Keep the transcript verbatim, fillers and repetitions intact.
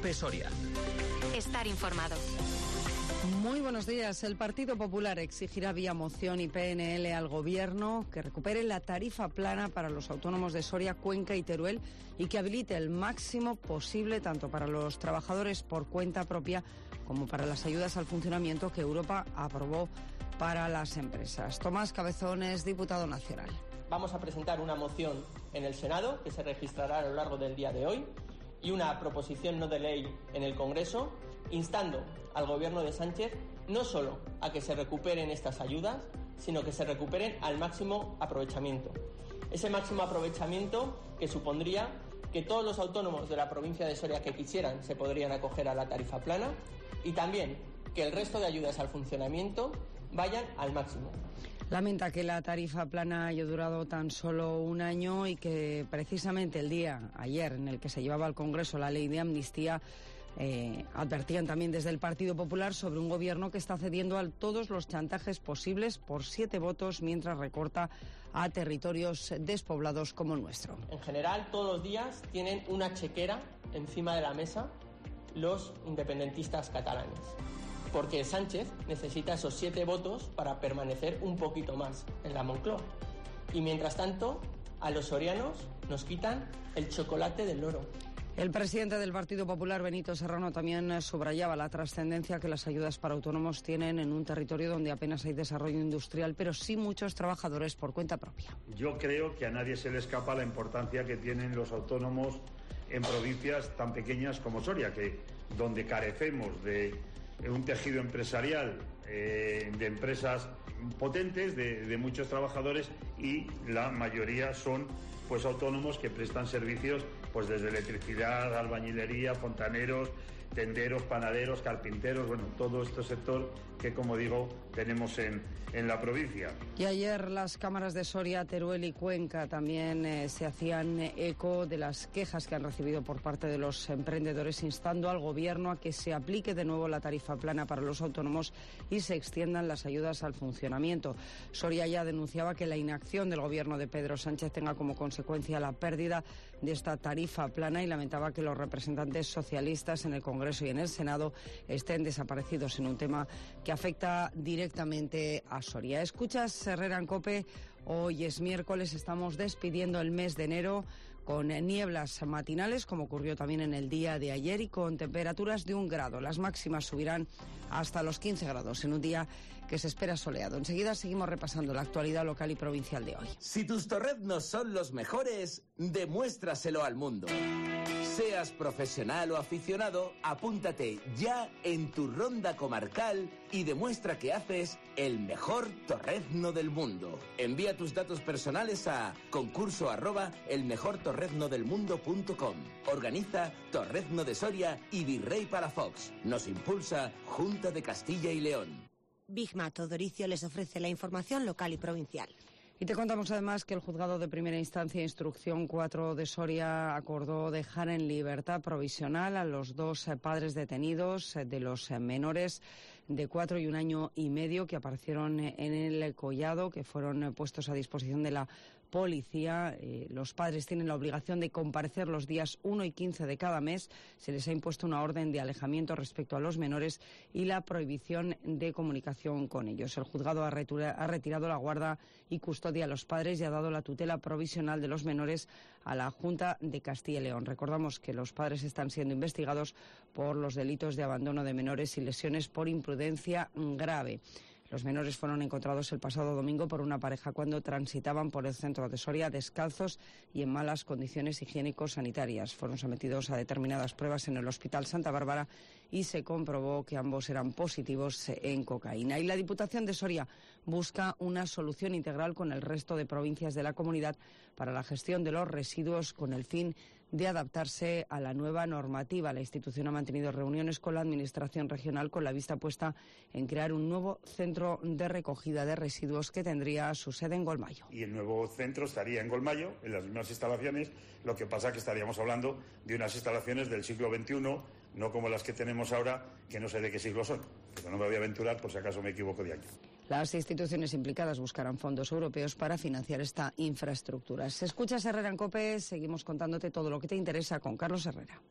Cope Soria. Estar informado. Muy buenos días. El Partido Popular exigirá vía moción y P N L al Gobierno que recupere la tarifa plana para los autónomos de Soria, Cuenca y Teruel y que habilite el máximo posible tanto para los trabajadores por cuenta propia como para las ayudas al funcionamiento que Europa aprobó para las empresas. Tomás Cabezón es diputado nacional. Vamos a presentar una moción en el Senado que se registrará a lo largo del día de hoy y una proposición no de ley en el Congreso instando al Gobierno de Sánchez no solo a que se recuperen estas ayudas, sino que se recuperen al máximo aprovechamiento. Ese máximo aprovechamiento que supondría que todos los autónomos de la provincia de Soria que quisieran se podrían acoger a la tarifa plana y también que el resto de ayudas al funcionamiento vayan al máximo. Lamenta que la tarifa plana haya durado tan solo un año y que precisamente el día ayer en el que se llevaba al Congreso la ley de amnistía eh, advertían también desde el Partido Popular sobre un gobierno que está cediendo a todos los chantajes posibles por siete votos mientras recorta a territorios despoblados como el nuestro. En general, todos los días tienen una chequera encima de la mesa los independentistas catalanes, porque Sánchez necesita esos siete votos para permanecer un poquito más en la Moncloa. Y mientras tanto, a los sorianos nos quitan el chocolate del loro. El presidente del Partido Popular, Benito Serrano, también subrayaba la trascendencia que las ayudas para autónomos tienen en un territorio donde apenas hay desarrollo industrial, pero sí muchos trabajadores por cuenta propia. Yo creo que a nadie se le escapa la importancia que tienen los autónomos en provincias tan pequeñas como Soria, que donde carecemos de un tejido empresarial, eh, de empresas potentes, de, de muchos trabajadores, y la mayoría son pues autónomos que prestan servicios pues desde electricidad, albañilería, fontaneros, tenderos, panaderos, carpinteros, bueno, todo este sector que, como digo, tenemos en, en la provincia. Y ayer las cámaras de Soria, Teruel y Cuenca también eh, se hacían eco de las quejas que han recibido por parte de los emprendedores, instando al Gobierno a que se aplique de nuevo la tarifa plana para los autónomos y se extiendan las ayudas al funcionamiento. Soria ya denunciaba que la inacción del Gobierno de Pedro Sánchez tenga como consecuencia la pérdida de esta tarifa plana y lamentaba que los representantes socialistas en el Congreso y en el Senado estén desaparecidos en un tema que afecta directamente a Soria. Escuchas Herrera en COPE. Hoy es miércoles, estamos despidiendo el mes de enero con nieblas matinales, como ocurrió también en el día de ayer, y con temperaturas de un grado. Las máximas subirán hasta los quince grados en un día que se espera soleado. Enseguida seguimos repasando la actualidad local y provincial de hoy. Si tus torreznos son los mejores, demuéstraselo al mundo. Seas profesional o aficionado, apúntate ya en tu ronda comarcal y demuestra que haces el mejor torrezno del mundo. Envía tus datos personales a concurso arroba elmejortorreznodelmundo.com. Organiza Torrezno de Soria y Virrey Palafox. Nos impulsa Junta de Castilla y León. Bigma Todoricio les ofrece la información local y provincial. Y te contamos además que el Juzgado de Primera Instancia Instrucción cuatro de Soria acordó dejar en libertad provisional a los dos padres detenidos de los menores de cuatro y un año y medio que aparecieron en el collado, que fueron puestos a disposición de la policía. Eh, los padres tienen la obligación de comparecer los días uno y quince de cada mes. Se les ha impuesto una orden de alejamiento respecto a los menores y la prohibición de comunicación con ellos. El juzgado ha, retura, ha retirado la guarda y custodia a los padres y ha dado la tutela provisional de los menores a la Junta de Castilla y León. Recordamos que los padres están siendo investigados por los delitos de abandono de menores y lesiones por imprudencia grave. Los menores fueron encontrados el pasado domingo por una pareja cuando transitaban por el centro de Soria descalzos y en malas condiciones higiénico-sanitarias. Fueron sometidos a determinadas pruebas en el Hospital Santa Bárbara y se comprobó que ambos eran positivos en cocaína. Y la Diputación de Soria busca una solución integral con el resto de provincias de la comunidad para la gestión de los residuos con el fin de adaptarse a la nueva normativa. La institución ha mantenido reuniones con la Administración regional con la vista puesta en crear un nuevo centro de recogida de residuos que tendría su sede en Golmayo. Y el nuevo centro estaría en Golmayo, en las mismas instalaciones, lo que pasa que estaríamos hablando de unas instalaciones del siglo veintiuno, no como las que tenemos ahora, que no sé de qué siglo son, pero no me voy a aventurar por si acaso me equivoco de año. Las instituciones implicadas buscarán fondos europeos para financiar esta infraestructura. Se escucha Herrera en COPE, seguimos contándote todo lo que te interesa con Carlos Herrera.